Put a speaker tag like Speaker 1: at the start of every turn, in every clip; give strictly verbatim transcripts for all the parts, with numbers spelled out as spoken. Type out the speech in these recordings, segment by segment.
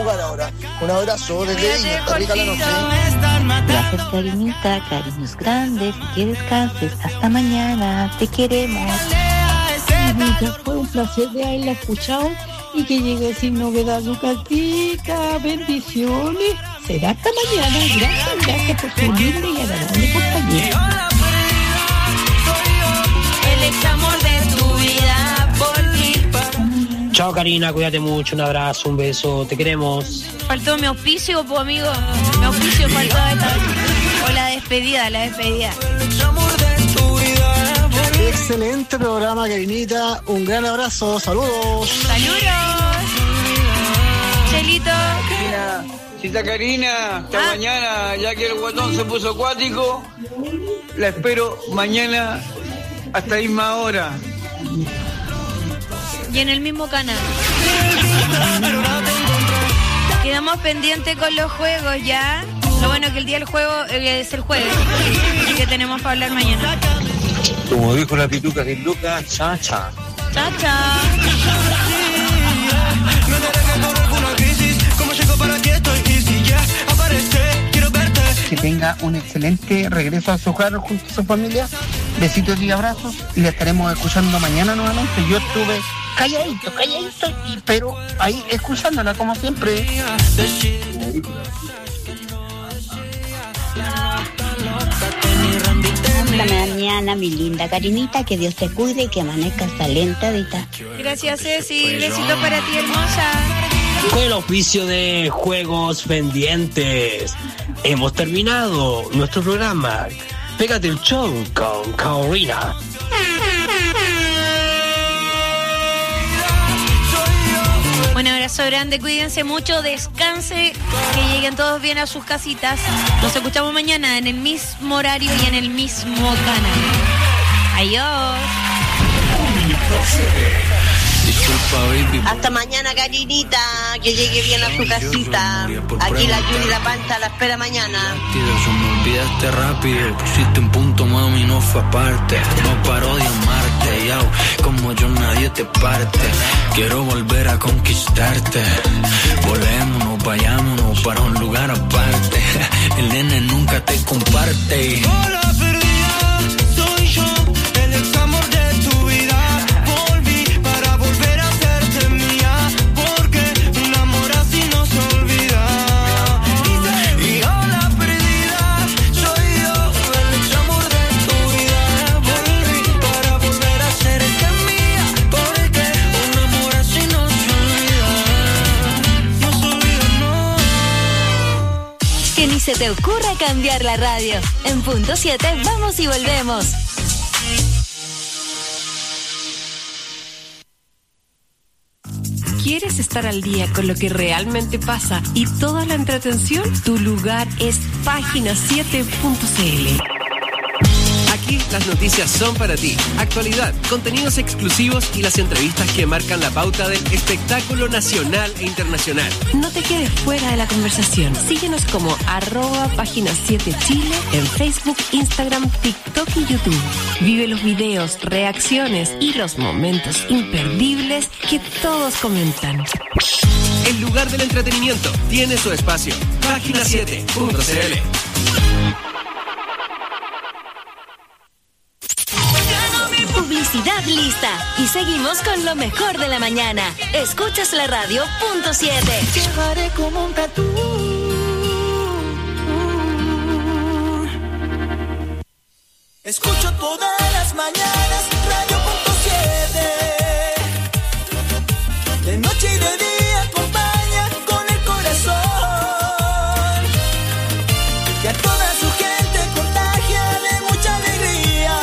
Speaker 1: jugar ahora. Un abrazo desde Viña, está rica la noche.
Speaker 2: Gracias, Karinita, cariños grandes, que descanses, hasta mañana, te queremos.
Speaker 3: Ya fue un placer de haberla escuchado y que llegue sin novedad su cartica, bendiciones. Será hasta mañana, gracias, gracias por su linda y agradable compañía.
Speaker 4: El amor de tu vida por ti.
Speaker 5: Chao Karina, cuídate mucho, un abrazo, un beso, te queremos.
Speaker 4: Faltó mi auspicio, pues amigo, mi auspicio faltó esta vez. O la despedida, la despedida.
Speaker 1: Excelente programa, Karinita, un gran abrazo, saludos.
Speaker 4: Saludos. Chelito.
Speaker 6: Karina, cita Karina, hasta ah. mañana, ya que el guatón se puso acuático, la espero mañana hasta la misma hora.
Speaker 4: Y en el mismo canal. Quedamos pendientes con los juegos ya. Lo bueno que el día del juego es el jueves. Así que tenemos para hablar mañana.
Speaker 7: Como dijo la pituca de Lucas, cha cha.
Speaker 4: Cha cha.
Speaker 8: Que tenga un excelente regreso a su hogar junto a su familia. Besitos y abrazos. Y la estaremos escuchando mañana nuevamente. Yo estuve calladito, calladito, y, pero ahí escuchándola como siempre.
Speaker 2: Hasta mañana, mi linda Karinita, que Dios te cuide y que amanezcas talentadita.
Speaker 4: Gracias, Ceci. Besito para ti, hermosa.
Speaker 5: Con el oficio de Juegos Pendientes, hemos terminado nuestro programa. Pégate el show con Karina.
Speaker 4: Un abrazo grande, cuídense mucho, descanse, que lleguen todos bien a sus casitas. Nos escuchamos mañana en el mismo horario y en el mismo canal. Adiós.
Speaker 9: Hasta mañana, Karinita, que llegue bien a su casita. Aquí la Yuri La Pancha la espera mañana.
Speaker 10: Me olvidaste rápido, pusiste un punto, mami, no fue aparte. No paro de amarte, yao, como yo nadie te parte. Quiero volver a conquistarte. Volémonos, vayámonos para un lugar aparte. El nene nunca te comparte.
Speaker 11: Hola, perdida, soy yo, el ex amor de tu vida. Volví para volver a hacerte mía, porque un amor así no se olvida. Y hola, perdida, soy yo, el ex amor de tu vida. Volví para volver a hacerte mía, porque un amor así no se olvida. No se olvida, no.
Speaker 12: Que ni se te ocurra cambiar la radio. En punto siete vamos y volvemos. ¿Quieres estar al día con lo que realmente pasa y toda la entretención? Tu lugar es página siete punto c l.
Speaker 13: Aquí las noticias son para ti. Actualidad, contenidos exclusivos y las entrevistas que marcan la pauta del espectáculo nacional e internacional.
Speaker 12: No te quedes fuera de la conversación. Síguenos como arroba página siete Chile en Facebook, Instagram, TikTok y YouTube. Vive los videos, reacciones y los momentos imperdibles que todos comentan.
Speaker 13: El lugar del entretenimiento tiene su espacio. página siete punto c l.
Speaker 12: Publicidad lista. Y seguimos con lo mejor de la mañana. Escuchas la radio punto siete.
Speaker 11: Llevaré como un tatú. Escucho todas las mañanas radio punto siete. De noche y de día acompaña con el corazón. Y a toda su gente contagia de mucha alegría.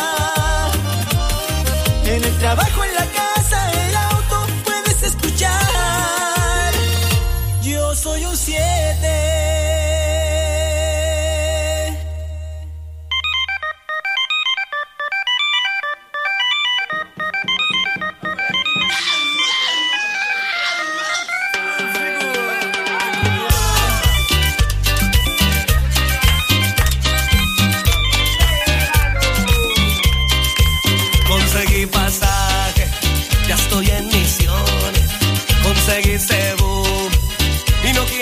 Speaker 11: En el trabajo, en la casa, el auto, puedes escuchar. Yo soy un siete. Conseguí pasaje, ya estoy en misiones. Conseguí cebú y no quiero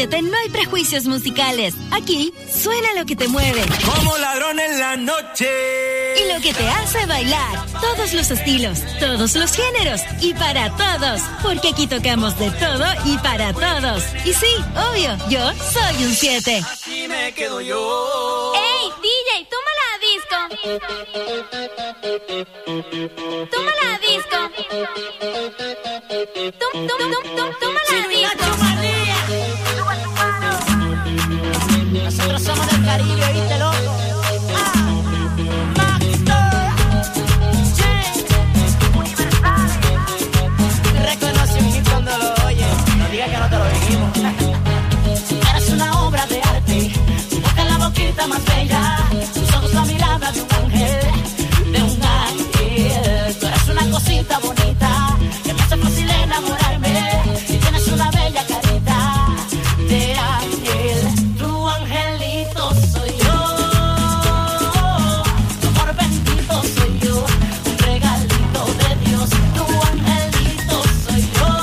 Speaker 14: siete no hay prejuicios musicales. Aquí suena lo que te mueve.
Speaker 11: Como ladrón en la noche.
Speaker 14: Y lo que te hace bailar. Todos los estilos, todos los géneros y para todos. Porque aquí tocamos de todo y para todos. Y sí, obvio, yo soy un siete.
Speaker 11: Así me quedo yo.
Speaker 15: ¡Ey, D J, toma la disco! ¡Toma la disco! Tum, tum, tum, tum, ¡toma la disco!
Speaker 16: Nosotros somos del Caribe, ¿viste, loco? Que no te lo dijimos. Eres una obra de arte, tu boca es la boquita más bella, tus ojos la mirada de un ángel, de un ángel. Tú eres una cosita bonita que me hace fácil enamorarme y tienes una bella carita de ángel. Tu angelito soy yo, tu amor bendito soy yo, un regalito de Dios. Tu angelito soy yo.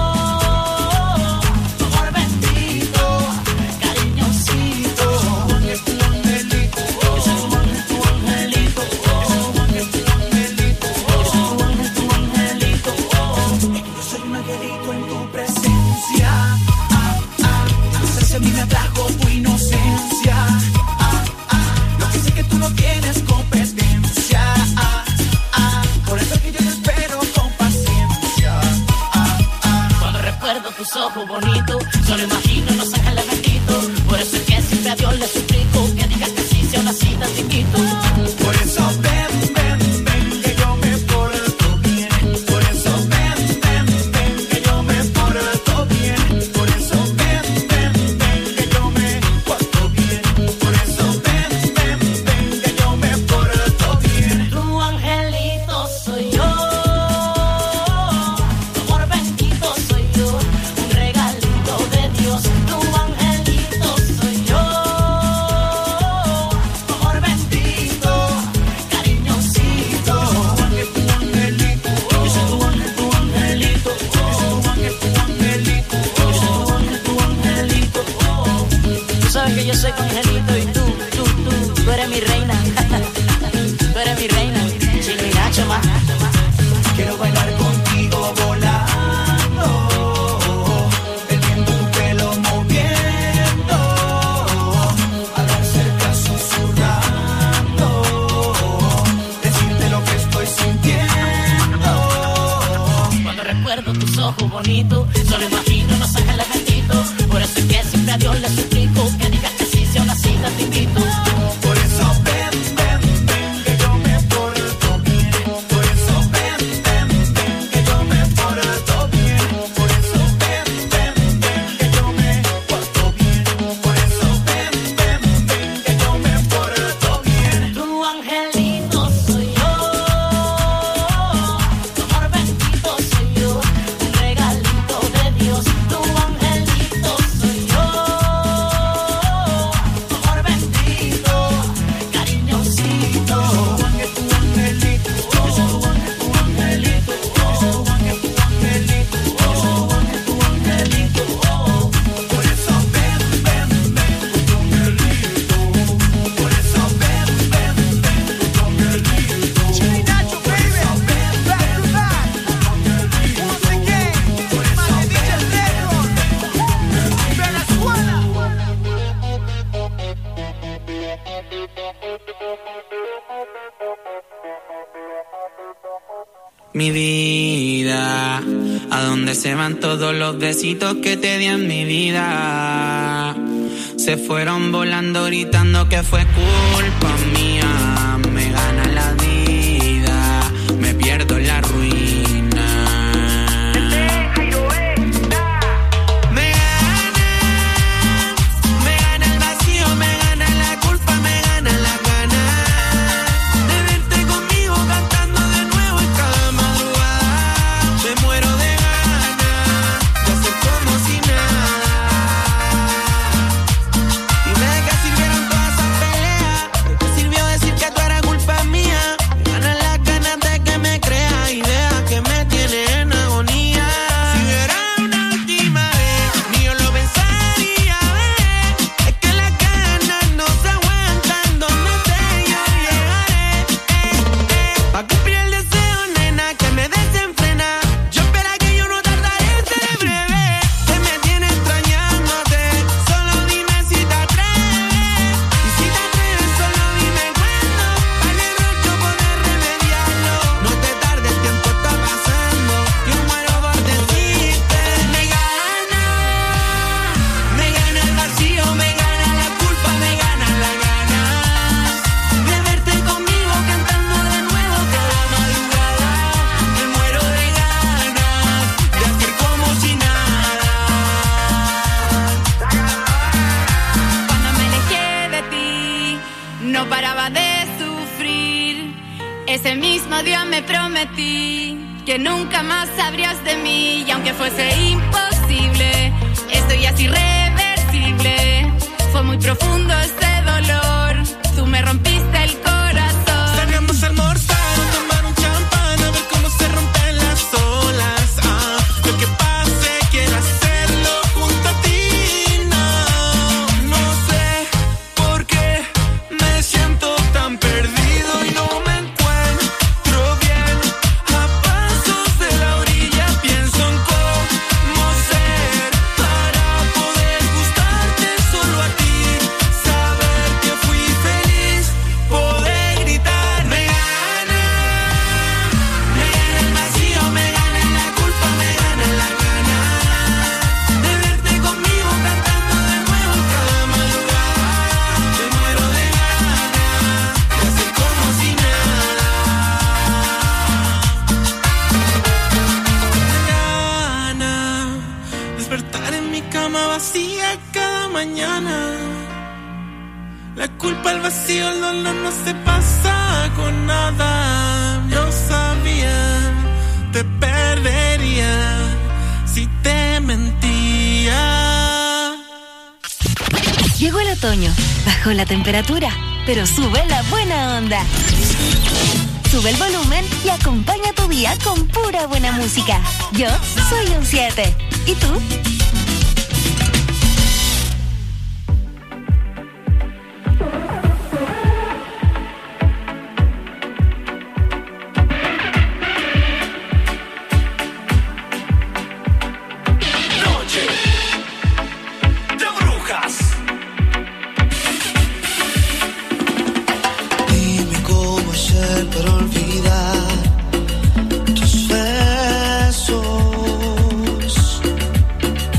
Speaker 16: A mí me atrajo tu inocencia, ah, ah, lo que sé que tú no tienes competencia, ah, ah, por eso que yo te espero con paciencia, ah, ah. Cuando recuerdo tus ojos bonitos, solo imagino los ángeles benditos, por eso es que siempre a Dios le suplico que digas que sí, sea una cita te invito. Por eso ven, ven, ven, que yo me porto bien, por eso ven, ven, ven, que yo me porto bien, por eso ven, ven, ven, que yo me porto bien, por eso ven, ven, ven, que yo me porto bien. Tu angelito soy yo, tu amor bendito soy yo, un regalito de Dios. Tu angelito soy yo, tu amor bendito, cariñosito. Tu ángel, tu angelito, yo soy tu ángel, tu angelito, yo soy tu ángel, tu angelito, yo soy tu ángel, tu angelito. Tú sabes que yo soy tu angelito y tú, tú, tú, tú eres mi reina. Tú eres mi reina, Chino y Nacho más. Quiero bailar contigo volando, el viento tu pelo moviendo, hablar cerca susurrando, decirte lo que estoy sintiendo. Cuando recuerdo tus ojos bonitos, solo imagino los ángeles benditos, por eso es que siempre a Dios le suplico que digas que sí, sea una cita te invito. Por eso ven, ven, ven, que yo me porto bien, por eso ven, ven, ven, que yo me porto bien, por eso ven, ven, ven, que yo me porto bien, por eso ven, ven, ven, que yo me porto bien. Tu angelito soy yo, tu amor bendito soy yo, un regalito de Dios. Tu angelito soy yo, tu amor bendito, cariñosito. Tu ángel, tu angelito, yo soy tu ángel, tu angelito, yo soy tu ángel, tu angelito, yo soy tu ángel, tu angelito. Por eso ven, ven, ven, tu angelito, por eso ven, ven, ven, tu angelito. Chino y Nacho, baby, back to back, once again, por eso ven, ven, Venezuela.
Speaker 17: Mi vida, ¿a dónde se van todos los besitos que te di en mi vida? Se fueron volando gritando que fue culpa mía. Me gana la vida, me pierdo en la ruina. Me gana, me gana el vacío, me gana la culpa, me gana la gana de verte conmigo cantando de nuevo en cada madrugada. Me muero de ganas de hacer como si nada. Dime de qué sirvieron todas esas peleas, de qué sirvió
Speaker 15: Ese mismo día me prometí que nunca más sabrías de mí. Y aunque fuese imposible, esto ya es irreversible. Fue muy profundo este dolor. Tú me rompiste el corazón.
Speaker 11: Salgamos a almorzar o tomar un champán, a ver cómo se rompen las olas. Ah, lo que pase, quiero hacerlo junto a ti. No, no sé por qué me siento tan perdido y no me encuentro bien. A pasos de la orilla pienso en cómo ser para poder gustarte solo a ti. Saber que fui feliz, poder gritar. Me gana, me gana el vacío, me gana la culpa, me gana la gana de verte conmigo cantando de nuevo en cada madrugada. Me muero de ganas de hacer como si nada. Me gana despertar en mi cama vacía cada mañana. La culpa, el vacío, el dolor no se pasa con nada. Yo sabía, te perdería si te mentía.
Speaker 14: Llegó el otoño, bajó la temperatura, pero sube la buena onda. Sube el volumen y acompaña tu día con pura buena música. Yo soy un siete. ¿Y tú?
Speaker 11: Noche de brujas.
Speaker 16: Dime cómo hacer para olvidar tus besos.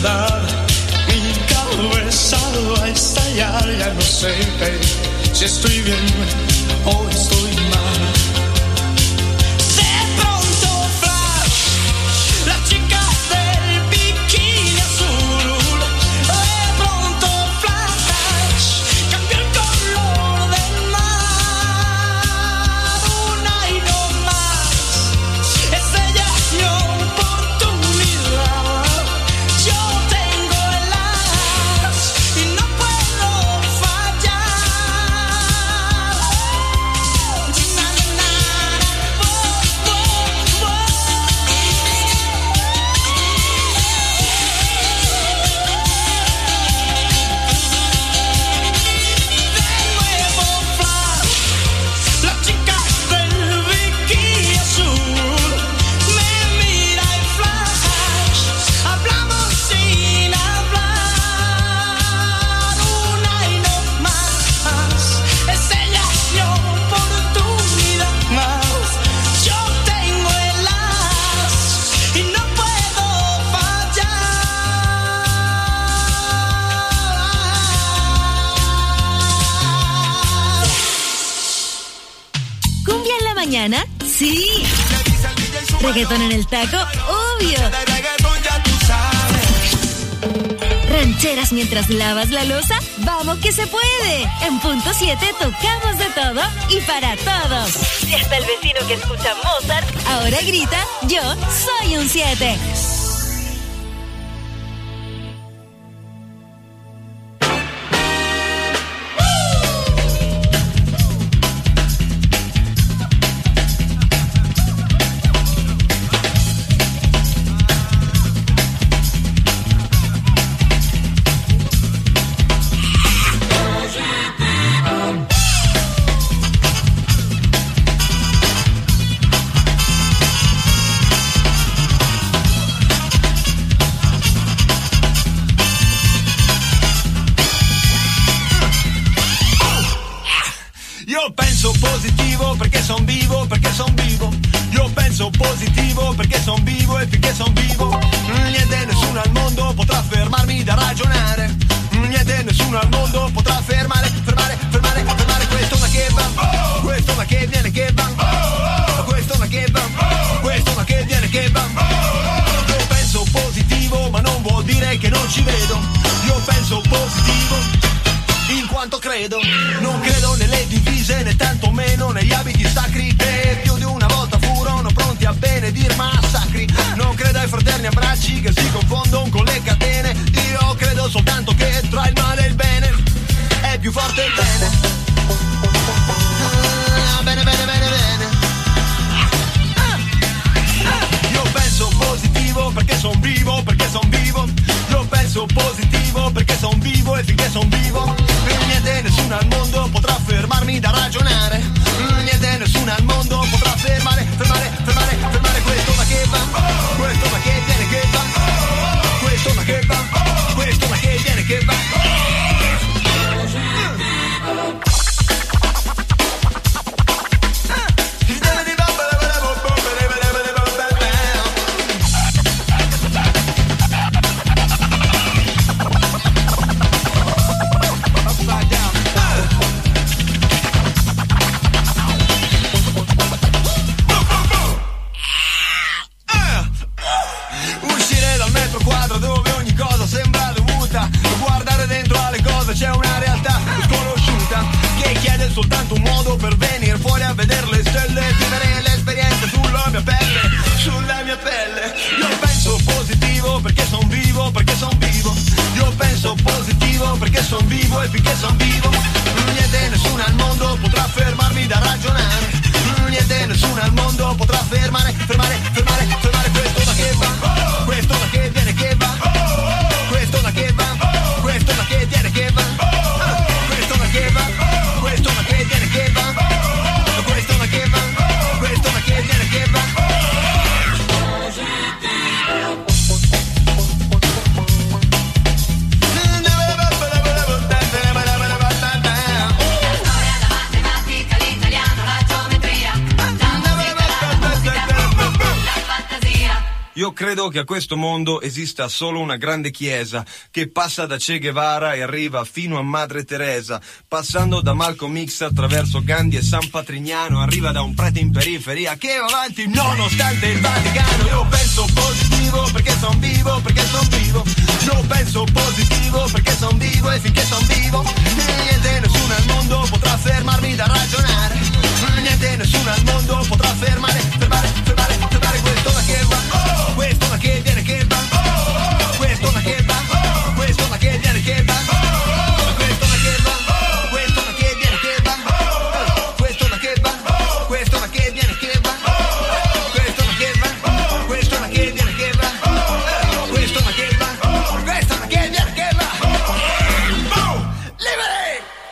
Speaker 16: verdad. Mi cabeza va a estallar, ya no sé babe, si estoy bien o estoy mal. De pronto flash, la chica del bikini azul. De pronto flash, cambió el color del mar. Una y no más, es ella mi oportunidad. Yo tengo el as y no puedo fallar. Na, na, na, oh, oh, oh. De nuevo flash, la chica del bikini azul me mira y flash, hablamos sin hablar. Una y no más, es ella mi oportunidad más. Yo tengo el as y no puedo fallar.
Speaker 14: ¿Cumbia en la mañana? Sí. ¿Reggaetón en el taco? Obvio. ¿Rancheras mientras lavas la loza? ¡Vamos que se puede! En punto siete tocamos de todo y para todos. Y hasta el vecino que escucha Mozart ahora grita, yo soy un siete.
Speaker 16: Io penso positivo perché son vivo, perché son vivo. Io penso positivo perché son vivo e finché son vivo niente, nessuno al mondo potrà fermarmi da ragionare. Niente, nessuno al mondo potrà fermare, fermare, fermare, fermare questo ma che va, questo ma che viene che va, questo ma che va, questo ma che viene che va. Io penso positivo ma non vuol dire che non ci vedo. Io penso positivo in quanto credo, non credo nelle divise né tantomeno negli abiti sacri che più di una volta furono pronti a benedir massacri. Non credo ai fraterni abbracci che si confondono con le catene. Io credo soltanto che tra il male e il bene è più forte il bene. Ah, bene, bene, bene, bene. Ah, ah. Io penso positivo perché son vivo, perché son vivo. Io penso positivo perché son vivo e finché son vivo niente, nessuno al mondo potrà fermarmi da ragionare. Niente, nessuno al mondo potrà fermare, fermare, fermare, fermare questo ma che va, questo ma che viene che va, questo ma che va, questo ma che viene che va. Uscire dal metro quadro dove ogni cosa sembra dovuta, guardare dentro alle cose c'è una realtà sconosciuta che chiede soltanto un modo per venire fuori a vedere le stelle, vivere l'esperienza sulla mia pelle, sulla mia pelle. Io penso positivo perché son vivo, perché son vivo. Io penso positivo perché son vivo e finché son vivo niente, nessuno al mondo potrà fermarmi da ragionare. Niente, nessuno al mondo potrà fermare, fermare, fermare, fermare questo ma che va, questo ma che viene che va, questo ma che va, questo ma che viene che va, questo ma che va, questo ma che viene che va, questo ma che va, questo ma che viene che va. Storia
Speaker 18: Io credo che a questo mondo esista solo una grande chiesa che passa da Che Guevara e arriva fino a Madre Teresa, passando da Malcolm X attraverso Gandhi e San Patrignano, arriva da un prete in periferia che va avanti nonostante il Vaticano. Io penso positivo perché son vivo, perché son vivo. Io penso positivo perché son vivo e finché son vivo niente, nessuno al mondo potrà fermarmi da ragionare. Niente, nessuno al mondo potrà fermare, fermare, fermare, fermare questo ma che va, oh, questo ma che viene che va, oh, questo ma che va, oh, questo ma che viene che va, oh, questo ma che va, oh, questo ma che viene che va, oh, questo ma che va, oh, questo ma che viene che va, oh, questo ma che va, oh, questo ma che viene che va, oh, questo ma che va, oh, questo ma che viene che va, oh, liberi!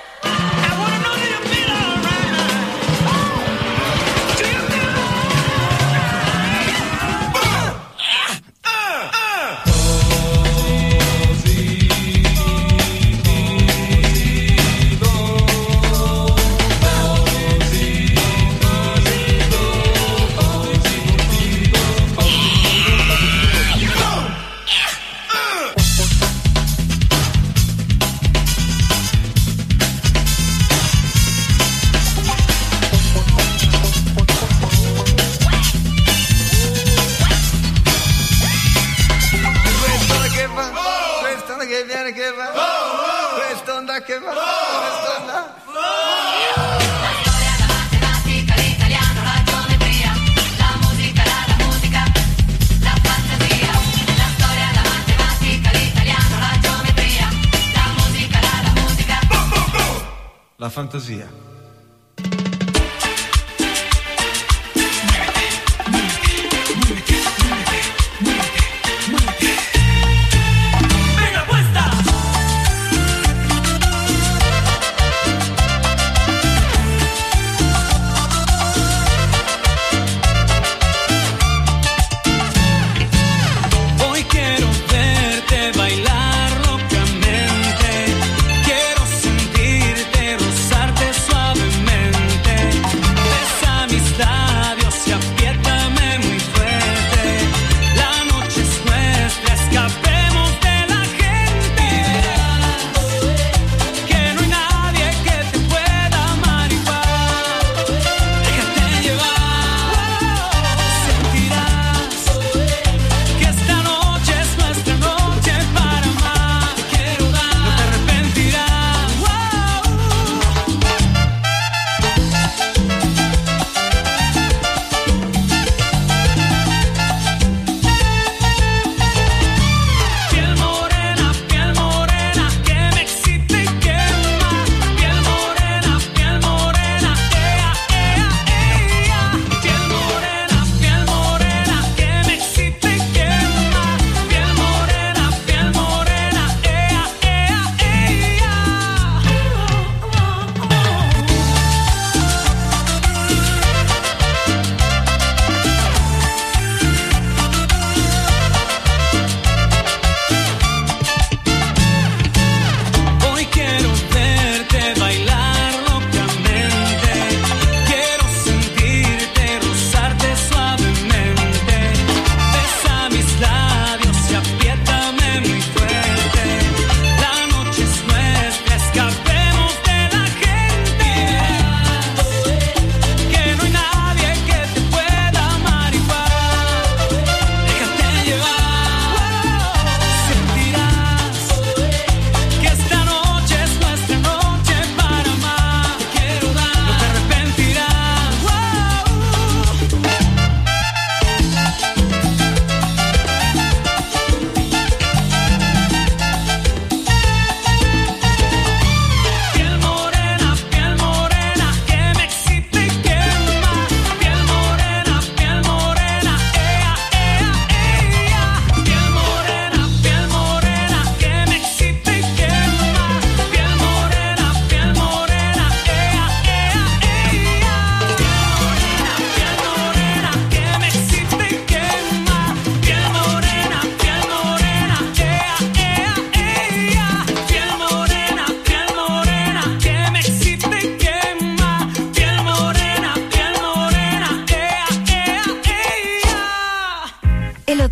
Speaker 18: La fantasia.
Speaker 16: Hoy quiero verte bailar locamente, quiero sentirte, rozarte suave.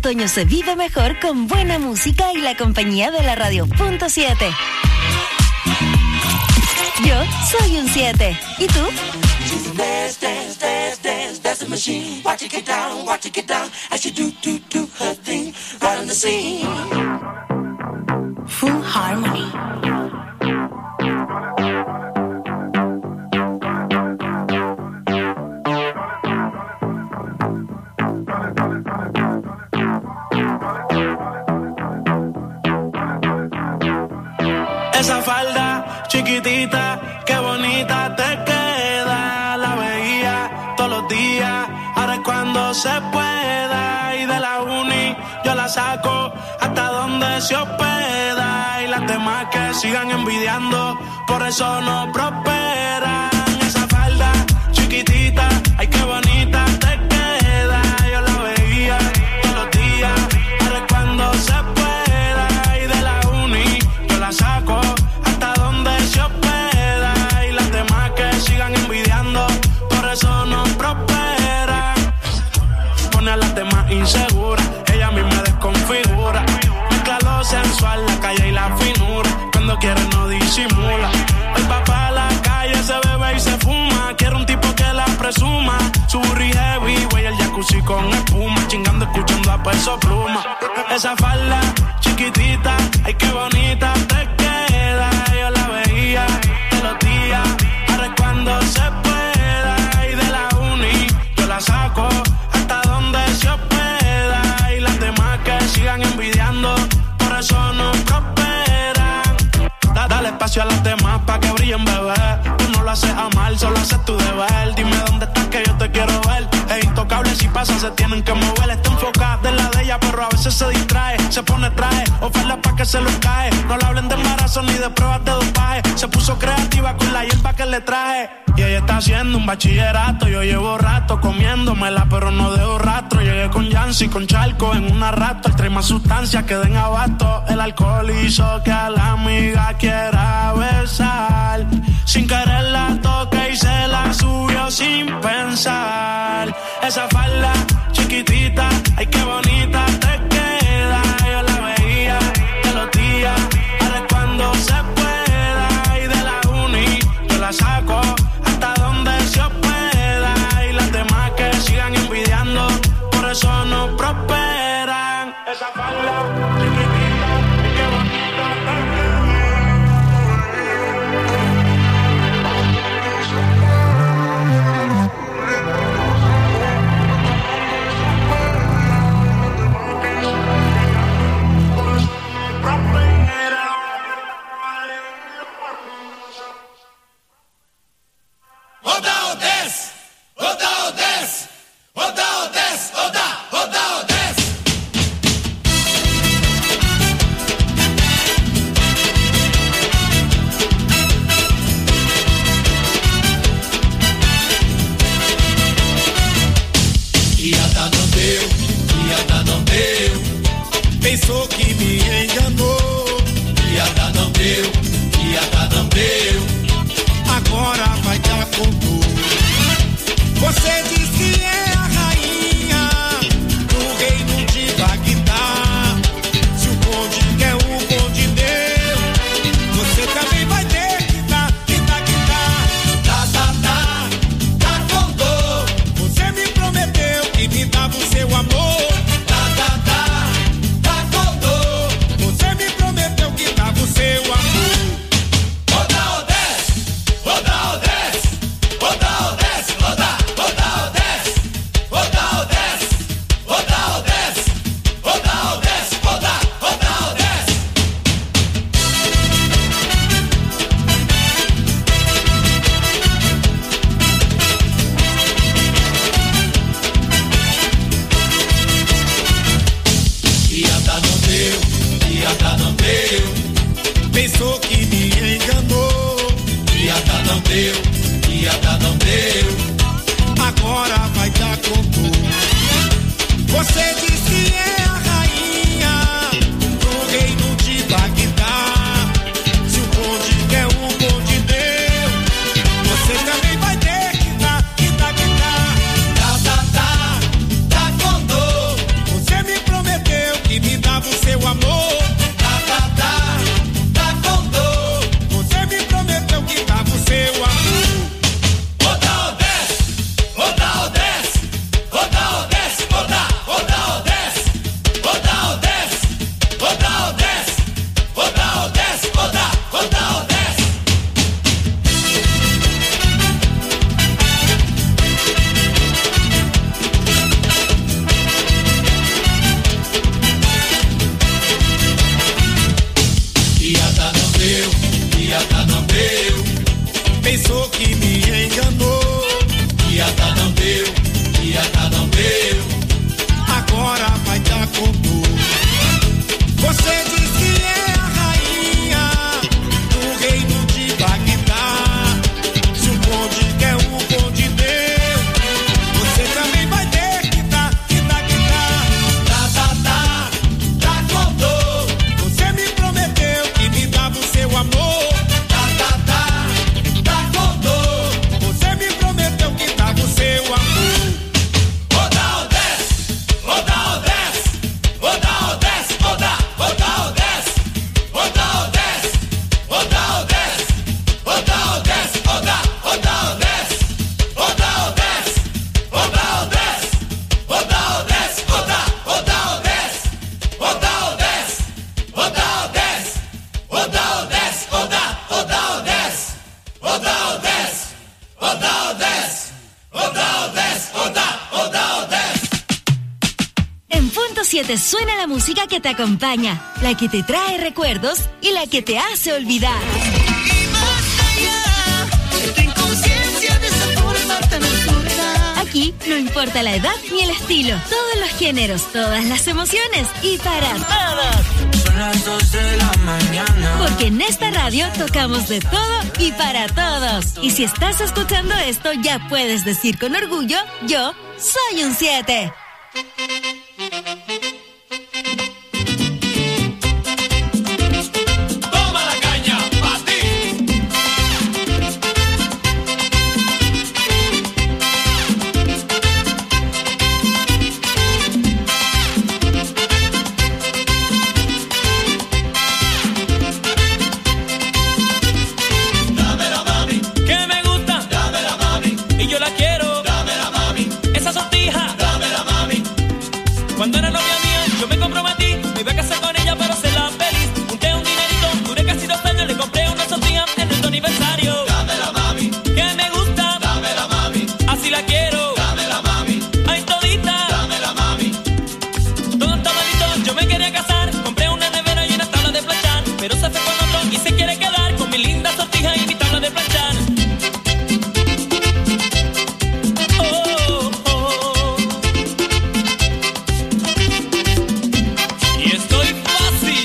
Speaker 14: otoño se vive mejor con buena música y la compañía de la radio punto siete. Yo soy un siete. ¿Y tú?
Speaker 16: Dance, dance, dance, dance, that's the machine. Watch it get down, watch it get down. As she do, do, do her thing, right on the scene.
Speaker 14: Full Harmony.
Speaker 11: Esa falda chiquitita, qué bonita te queda. La veía todos los días, ahora es cuando se pueda. Y de la uni yo la saco hasta donde se hospeda. Y las demás que sigan envidiando, por eso no prosperan. Esa falda chiquitita, ay qué bonita te queda. Yo la veía todos los días, ahora es cuando se pueda. Y de la uni yo la saco hasta donde se hospeda. Y las demás que sigan envidiando, por eso no prosperan. Pone a las demás inseguras, ella a mí me desconfigura. Mezcla lo sensual, la calle y la finura. Cuando quiere no disimula. El papá a la calle se bebe y se fuma. Quiere un tipo que la presuma. Su burri heavy, güey, el jacuzzi con espuma. Chingando, escuchando a Peso Pluma. Esa falda chiquitita, ay qué bonita te queda. Yo la veía todos los días, ahora es cuando se pueda. Y de la uni yo la saco hasta donde se hospeda. Y las demás que sigan envidiando, por eso no prosperan. Da- Dale espacio a las demás pa' que brillen, bebé. Tú no lo haces a mal, solo haces tu deber. Dime dónde estás que yo te quiero ver. Es intocable, si pasa se tienen que mover. Está enfocada en la de ella, pero a veces se distrae. Se pone traje, oferta pa' que se los cae. No le hablen de embarazo ni de pruebas de dopaje. Se puso creativa con la hierba que le traje. Y ella está haciendo un bachillerato. Yo llevo rato comiéndomela, pero no dejo rastro. Llegué con Yancy, con Charco en una rato. Trae más sustancias que den abasto. El alcohol hizo que a la amiga quiera besar. Sin querer la toqué y se la subió sin pensar. Esa falda chiquitita, ay qué bonita te queda. Yo la veía todos los días, ahora es cuando se pueda. Y de la uni yo la saco hasta donde se hospeda. Y las demás que sigan envidiando, por eso no prosperan. Esa falda chiquitita, ay qué bonita te queda.
Speaker 16: Piada não deu. Pensou que me enganou. Piada não deu. Piada não deu. Agora vai dar com dor. Você diz que é a rainha do reino de Bagdá. Se o bonde quer o bonde deu, você também vai ter que dar, que dar, que dar. Tá, tá, tá, tá com dor. Você me prometeu que me dava o seu amor. Tá, tá, tá, tá com dor. Você me prometeu que dava o seu amor. Roda ou desce, roda ou desce, roda ou desce, roda, roda ou desce, roda ou desce, roda ou desce, roda ou desce, roda, roda ou desce, roda ou desce, roda ou desce, roda ou desce, roda, roda ou desce, roda ou desce, roda ou desce, roda ou desce, roda, roda ou desce, roda ou desce, roda ou desce, roda ou desce, roda, roda ou desce.
Speaker 14: En Punto siete suena la música que te acompaña, la que te trae recuerdos y la que te hace olvidar. Aquí no importa la edad ni el estilo, todos los géneros, todas las emociones y para todos.
Speaker 16: Son las dos de la mañana.
Speaker 14: Porque en esta radio tocamos de todo y para todos. Y si estás escuchando esto, ya puedes decir con orgullo, yo soy un siete.
Speaker 16: Toma la caña, pa' ti. Dámela, mami.
Speaker 19: Que me gusta,
Speaker 16: Dámela, mami.
Speaker 19: y yo la quiero.
Speaker 16: Dámela, mami.
Speaker 19: Esa sortija,
Speaker 16: Dámela, mami.
Speaker 19: cuando era novia mía, yo me comprometí, me iba a casar con ella para hacerla feliz. Junté un dinerito, duré casi dos años, le compré una sortija en nuestro aniversario.
Speaker 16: Dámela, mami.
Speaker 19: Que me gusta,
Speaker 16: Dámela, mami.
Speaker 19: así la quiero.
Speaker 16: Dámela, mami.
Speaker 19: Ay, todita,
Speaker 16: Dámela, mami.
Speaker 19: todo estaba listo, yo me quería casar. Compré una nevera y una tabla de planchar, pero se fue con otro y se quiere quedar con mi linda sortija y mi tabla de planchar. Oh, oh, oh. Y estoy fácil.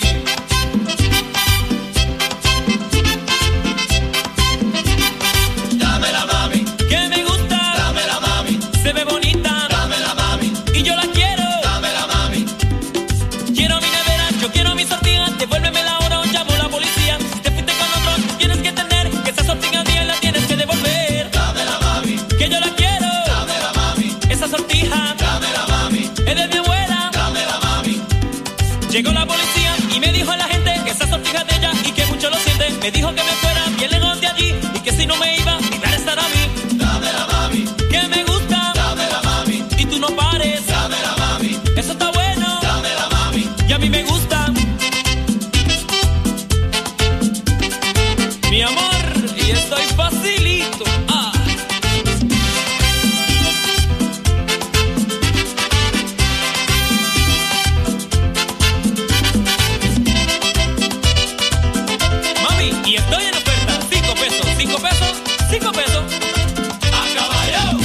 Speaker 16: Dámela, mami.
Speaker 19: Que me gusta,
Speaker 16: Dámela, mami.
Speaker 19: se ve bonita
Speaker 16: Dámela, mami.
Speaker 19: y yo la quiero.
Speaker 16: Dámela, mami.
Speaker 19: Quiero mi nevera, yo quiero mi sortija, devuélvemela ahora o llamo a la policía. Si te fuiste con otro, tienes que entender que esa sortija mía la tienes que devolver.
Speaker 16: Dámela, mami.
Speaker 19: Que yo la quiero,
Speaker 16: Dámela, mami.
Speaker 19: esa sortija
Speaker 16: Dámela, mami.
Speaker 19: es de mi abuela.
Speaker 16: Dámela, mami.
Speaker 19: Llegó la policía y me dijo a la gente que esa sortija es de ella y que mucho lo siente. Me dijo que me fuera bien lejos de allí y que si no me iba, mi cara estará a mí.
Speaker 16: Dámela, mami.
Speaker 19: Que me gusta
Speaker 16: Dámela, mami.
Speaker 19: y tú no pares.
Speaker 16: Dámela, mami.
Speaker 19: Eso está bueno
Speaker 16: Dámela, mami.
Speaker 19: y a mí me gusta. Mi amor, y estoy facilito. Ah. Mami, y estoy en oferta. Cinco pesos, cinco pesos, cinco pesos.
Speaker 16: A caballo.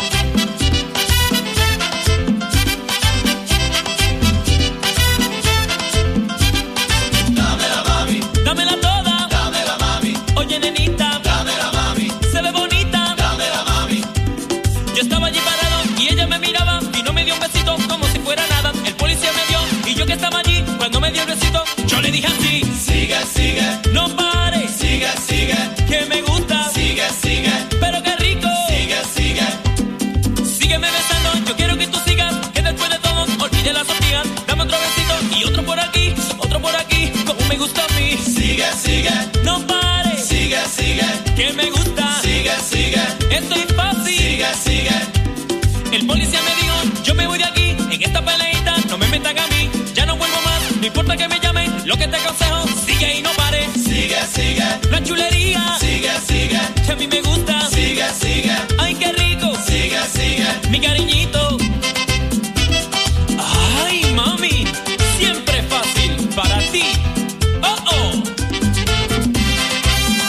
Speaker 16: Dámela, mami.
Speaker 19: Dámela toda.
Speaker 16: Dámela, mami.
Speaker 19: Oye, nenita,
Speaker 16: Dámela, mami.
Speaker 19: se ve bonita.
Speaker 16: Dámela, mami.
Speaker 19: Yo estaba allí parado y ella me miraba y no me dio un besito como si fuera nada. El policía me dio y yo que estaba allí, cuando me dio el besito, yo le dije así:
Speaker 16: Sigue, sigue.
Speaker 19: no pares,
Speaker 16: Sigue, sigue.
Speaker 19: que me gusta,
Speaker 16: Sigue, sigue.
Speaker 19: pero qué rico.
Speaker 16: Sigue, sigue.
Speaker 19: Sígueme besando, yo quiero que tú sigas, que después de todo olvide las sortijas. Dame otro besito y otro por aquí, otro por aquí, como me gusta a mí.
Speaker 16: Sigue, sigue.
Speaker 19: No pares,
Speaker 16: Sigue, sigue.
Speaker 19: que me gusta,
Speaker 16: Sigue, sigue.
Speaker 19: estoy fácil.
Speaker 16: Sigue, sigue.
Speaker 19: El policía me dijo, yo me voy de aquí, en esta peleita no me metan a mí, ya no vuelvo más, no importa que me llamen, lo que te aconsejo, sigue y no pares.
Speaker 16: Sigue, sigue.
Speaker 19: La chulería,
Speaker 16: Sigue, sigue.
Speaker 19: que a mí me gusta,
Speaker 16: Sigue, sigue.
Speaker 19: ay qué rico,
Speaker 16: Sigue, sigue.
Speaker 19: mi cariñito. Ay mami, siempre fácil para ti. Oh oh.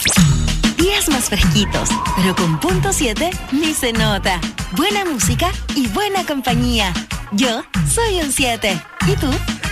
Speaker 14: Días más fresquitos, pero con punto siete ni se nota. Buena música y buena compañía. Yo soy un siete. ¿Y tú?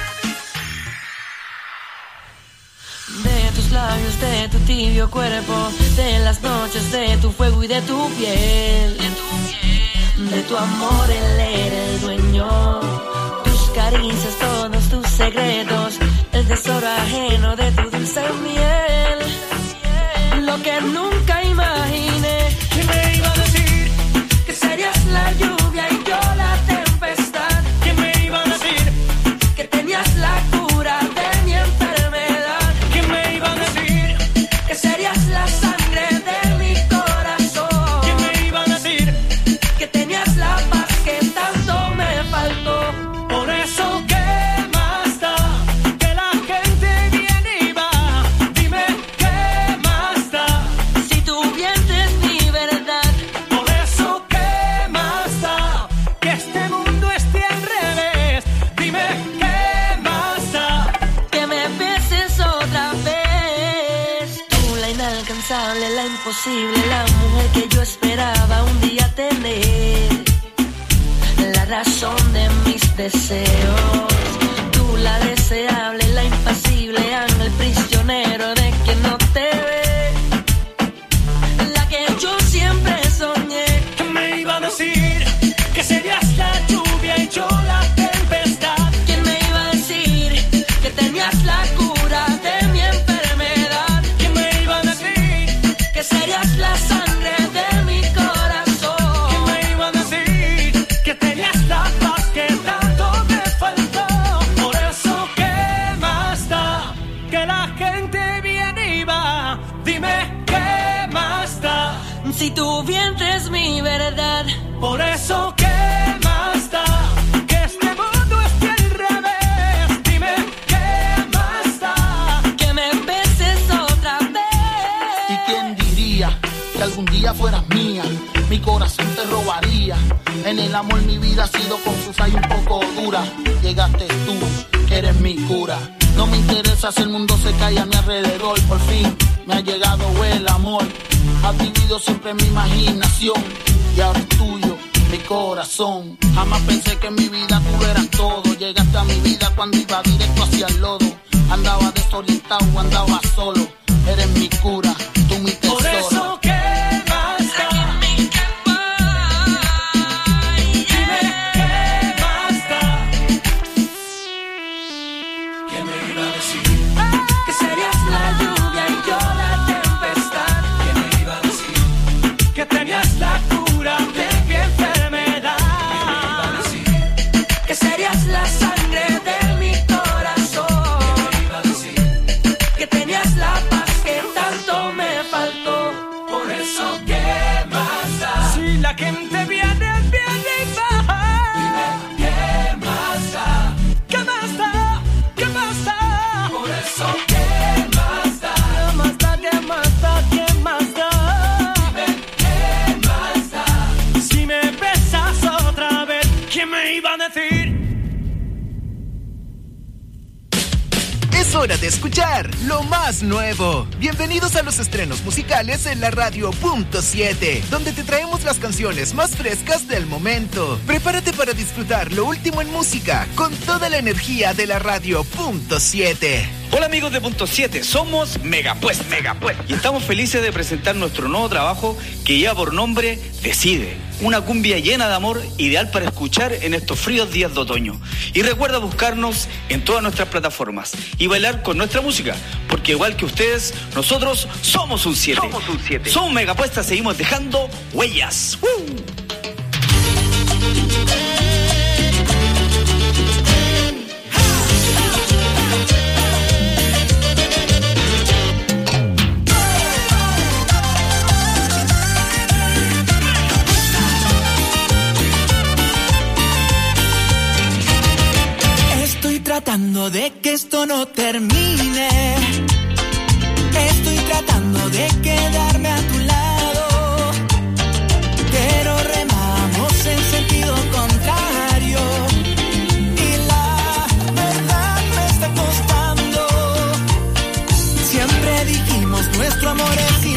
Speaker 19: De tus labios, de tu tibio cuerpo, de las noches, de tu fuego y de tu piel, de tu piel, de tu amor él era el dueño, tus caricias, todos tus secretos, el tesoro ajeno de tu dulce miel, lo que nunca imaginé, que me iba a decir que serías la lluvia y yo la tempestad, que me iba a decir que tenías la cura de mi enfermedad, que me iba a decir que serías la sangre de mi corazón, que me iba a decir que tenías la paz que tanto me faltó. Por eso, ¿qué más da? Que la gente viene y va. Dime, ¿qué más da? Si tu vientre es mi verdad. Por eso, ¿qué más da? Que este mundo esté al revés. Dime, ¿qué más da? Que me beses otra vez. Tú, la inalcanzable, la imposible, la mujer que yo esperaba un día tener, la razón de mis deseos. Tú, la deseable, la impasible, ángel prisionero de quien no te ve, la que yo siempre soñé, que me iba a decir que serías la lluvia y yo la tempestad, que me iba a decir que tenías la cura de mi enfermedad, que me iba a decir que serías la sangre de mi corazón, que me iba a decir que tenías la paz que tanto me faltó. Por eso, ¿qué más da? Que la gente viene y va. Dime, ¿qué más da? Si tu vientre es mi verdad. Por eso, ¿qué más da? Que este mundo esté al revés. Dime, ¿qué más da? Que me beses otra vez.
Speaker 20: ¿Y quién diría que algún día fueras mía? Mi corazón te robaría. En el amor mi vida ha sido confusa y un poco dura. Llegaste tú, que eres mi cura. No me interesa si el mundo se cae a mi alrededor. Por fin me ha llegado el amor. Has vivido siempre en mi imaginación y ahora es tuyo mi corazón. Jamás pensé que en mi vida tú eras todo. Llegaste a mi vida cuando iba directo hacia el lodo. Andaba desorientado, andaba solo. Eres mi cura, tú mi tesoro.
Speaker 19: Por eso, ¿qué más da? Dime, ¿qué más da? ¿Qué me iba a decir? Que serías la lluvia y yo la tempestad. ¿Qué me iba a decir? Que tenías la cura de mi enfermedad. ¿Qué me iba a decir? Que serías la sangre de mi corazón. ¿Qué me iba a decir? Que tenías la paz que tanto me faltó. Por eso, ¿qué más da? Si la gente viene, viene y baja. Dime, ¿qué más da? ¿Qué más da? ¿Qué más da? Por eso, ¿qué más da? ¿Qué más da? ¿Qué más da? ¿Qué más da? Dime, ¿qué más da? Si me besas otra vez, ¿qué me iba a decir?
Speaker 21: Es hora de escuchar lo más nuevo. Bienvenidos a los estrenos musicales en la radio punto siete, donde te traemos las canciones más frescas del momento. Prepárate para disfrutar lo último en música con toda la energía de la radio punto siete.
Speaker 22: Hola amigos de Punto siete, somos Megapuesta, Megapuesta y estamos felices de presentar nuestro nuevo trabajo que lleva por nombre Decide, una cumbia llena de amor, ideal para escuchar en estos fríos días de otoño. Y recuerda buscarnos en todas nuestras plataformas y bailar con nuestra música, porque igual que ustedes, nosotros somos un siete. Somos un siete. Somos Megapuesta, seguimos dejando huellas. ¡Uh!
Speaker 16: Tratando de que esto no termine. Estoy tratando de quedarme a tu lado, pero remamos en sentido contrario. Y la verdad me está costando. Siempre dijimos nuestro amor es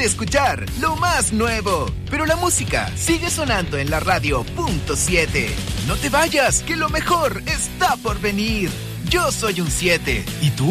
Speaker 21: de escuchar lo más nuevo, pero la música sigue sonando en la radio punto siete. No te vayas, que lo mejor está por venir. Yo soy un siete. ¿Y tú?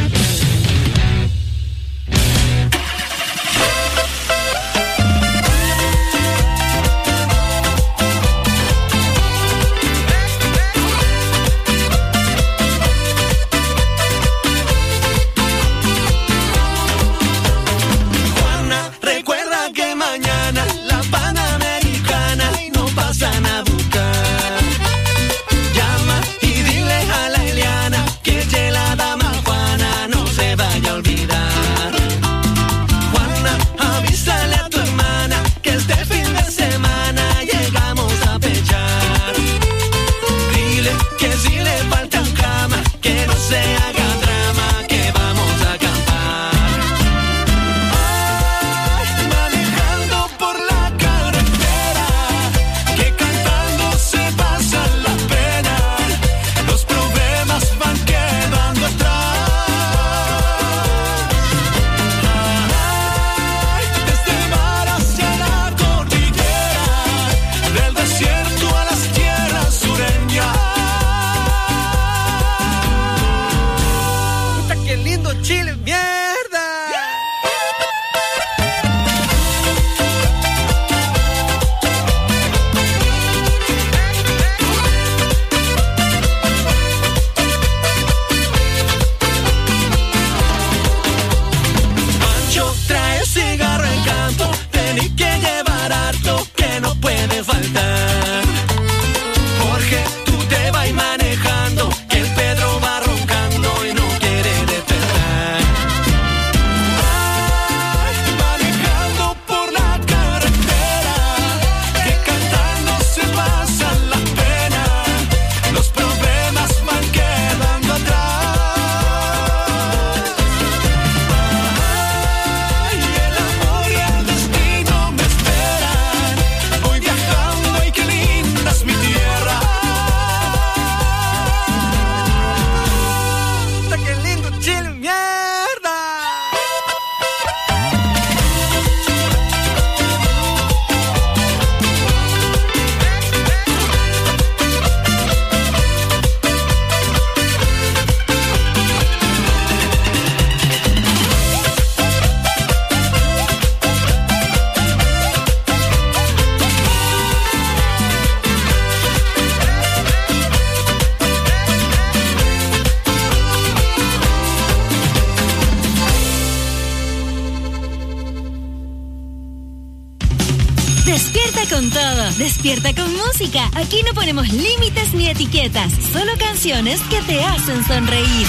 Speaker 14: Despierta con música. Aquí no ponemos límites ni etiquetas, solo canciones que te hacen sonreír.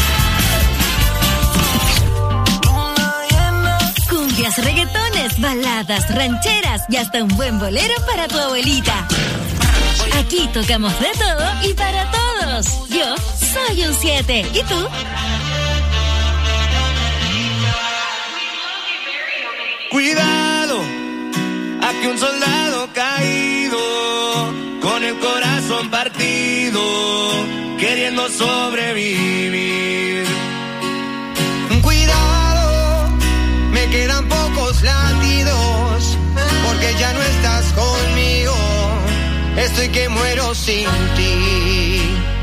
Speaker 14: Cumbias, reggaetones, baladas, rancheras y hasta un buen bolero para tu abuelita. Aquí tocamos de todo y para todos. Yo soy un siete. ¿Y tú?
Speaker 17: Cuidado, aquí un soldado caído, con el corazón partido, queriendo sobrevivir.
Speaker 1: Cuidado, me quedan pocos latidos, porque ya no estás conmigo, estoy que muero sin ti.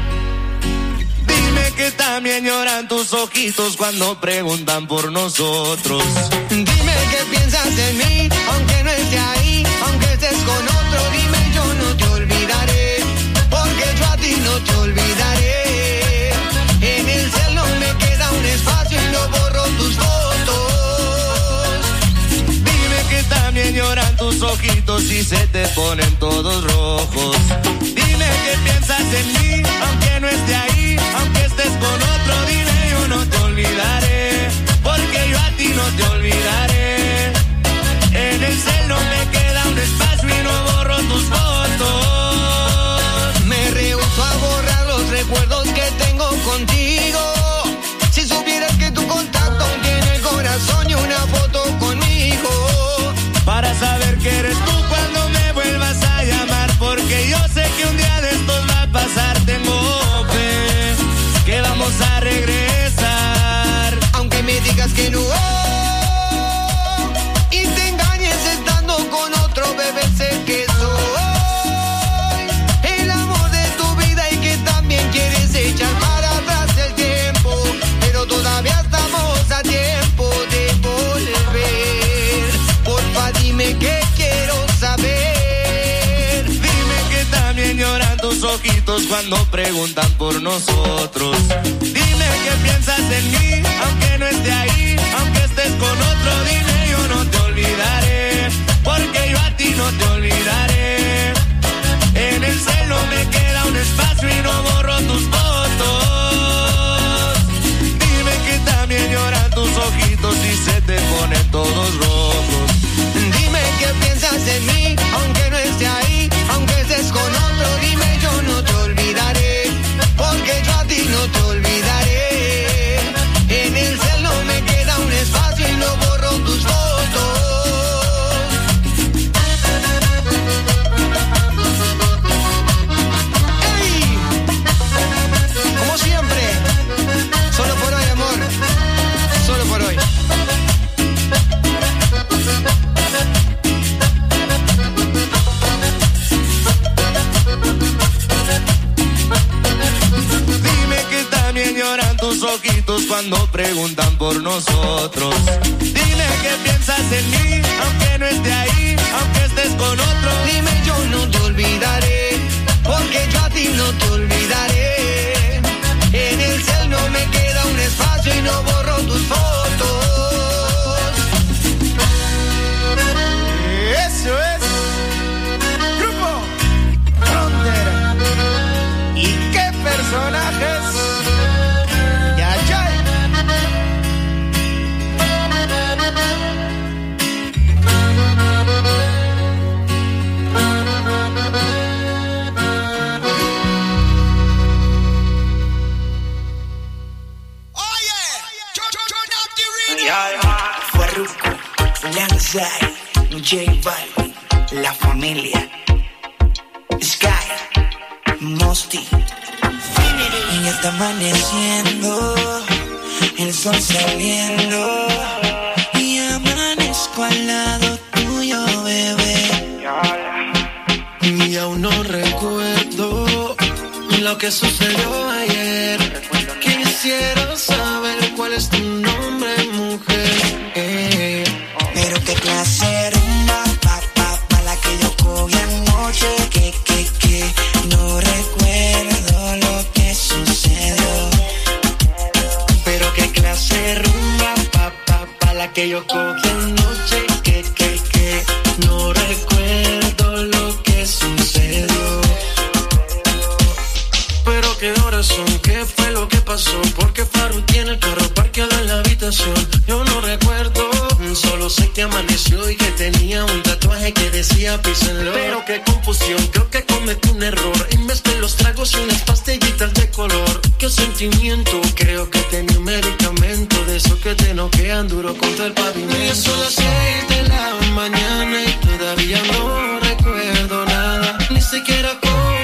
Speaker 17: Dime que también lloran tus ojitos cuando preguntan por nosotros.
Speaker 1: Dime que piensas en mí, aunque no esté ahí, aunque estés con otro, dime yo no te olvidaré, porque yo a ti no te olvidaré. En el cielo me queda un espacio y no borro tus fotos.
Speaker 17: Dime que también lloran tus ojitos y se te ponen todos rojos. Dime que piensas en mí, aunque no esté ahí, aunque estés con otro, dime yo no te olvidaré, porque yo a ti no te olvidaré. En el celo me queda un espacio y no borro tus fotos.
Speaker 1: Me rehúso a borrar los recuerdos que tengo contigo. Si supieras que tu contacto tiene el corazón y una foto conmigo,
Speaker 17: para saber que eres tú cuando me vuelvas a llamar, porque yo sé que un día de estos va a pasar. Tengo fe que vamos a regresar,
Speaker 1: aunque me digas que no. Y ojitos cuando preguntan por nosotros. Dime qué piensas en mí, aunque no esté ahí, aunque estés con otro, dime yo no te olvidaré, porque yo a ti no te olvidaré. En el celo me queda un espacio y no borro tus fotos. Dime que también lloran tus ojitos y se te ponen todos rojos. Dime qué piensas en mí, aunque no esté ahí, aunque estés con otro, dime yo no te olvidaré, porque yo a ti no te olvidaré. En el celo me queda un espacio y no borro tus fotos. ¡Ey! Como siempre, solo por hoy, amor, solo por hoy. Lloran tus ojitos cuando preguntan por nosotros. Dime qué piensas en mí, aunque no esté ahí, aunque estés con otro. Dime yo no te olvidaré, porque yo a ti no te olvidaré. En el cel no me queda un espacio y no borro tus fotos. Eso es Grupo Frontera. ¿Y qué personajes?
Speaker 3: J Balvin, La Familia, Sky, Mosty, Infinity. Y ya está amaneciendo, el sol saliendo, y amanezco al lado tuyo, bebé.
Speaker 11: Y aún no recuerdo lo que sucedió ayer. Quisiera saber cuál es tu nombre, mujer. Eh.
Speaker 3: Pero qué clase rumba, pa, pa, pa, la que yo cogí anoche, que, que, que, no recuerdo lo que sucedió.
Speaker 11: Pero qué clase rumba, pa, pa, pa, la que yo cogí anoche, que, que, que, no recuerdo lo que sucedió. Pero qué horas son, qué fue lo que pasó, porque Faru tiene el carro parqueado en la habitación. Yo no recuerdo, solo sé que amaneció y que tenía un tatuaje que decía peace and love. Pero qué confusión, creo que cometí un error. En vez de los tragos y unas pastillitas de color. Qué sentimiento, creo que tenía un medicamento de esos que te noquean duro contra el pavimento. Son las seis de la mañana y todavía no recuerdo nada, ni siquiera cómo